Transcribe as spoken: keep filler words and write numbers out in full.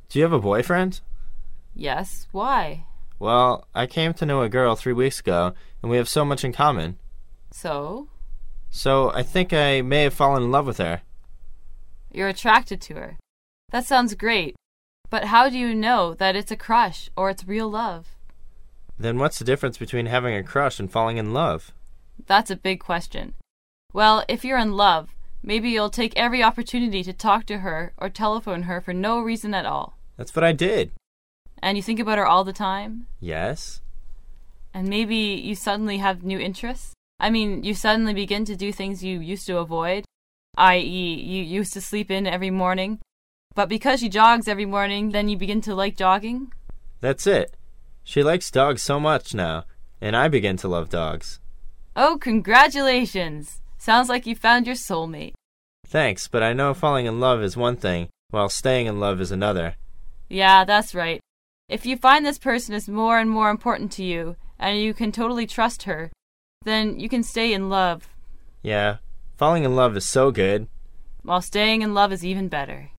Do you have a boyfriend? Yes, why? Well, I came to know a girl three weeks ago, and we have so much in common. So? So I think I may have fallen in love with her. You're attracted to her. That sounds great. But how do you know that it's a crush or it's real love? Then what's the difference between having a crush and falling in love? That's a big question. Well, if you're in love, maybe you'll take every opportunity to talk to her or telephone her for no reason at all. That's what I did. And you think about her all the time? Yes. And maybe you suddenly have new interests? I mean, you suddenly begin to do things you used to avoid, that is, you used to sleep in every morning. But because she jogs every morning, then you begin to like jogging? That's it. She likes dogs so much now, and I begin to love dogs. Oh, congratulations! Sounds like you found your soulmate. Thanks, but I know falling in love is one thing, while staying in love is another. Yeah, that's right. If you find this person is more and more important to you, and you can totally trust her, then you can stay in love. Yeah, falling in love is so good. While staying in love is even better.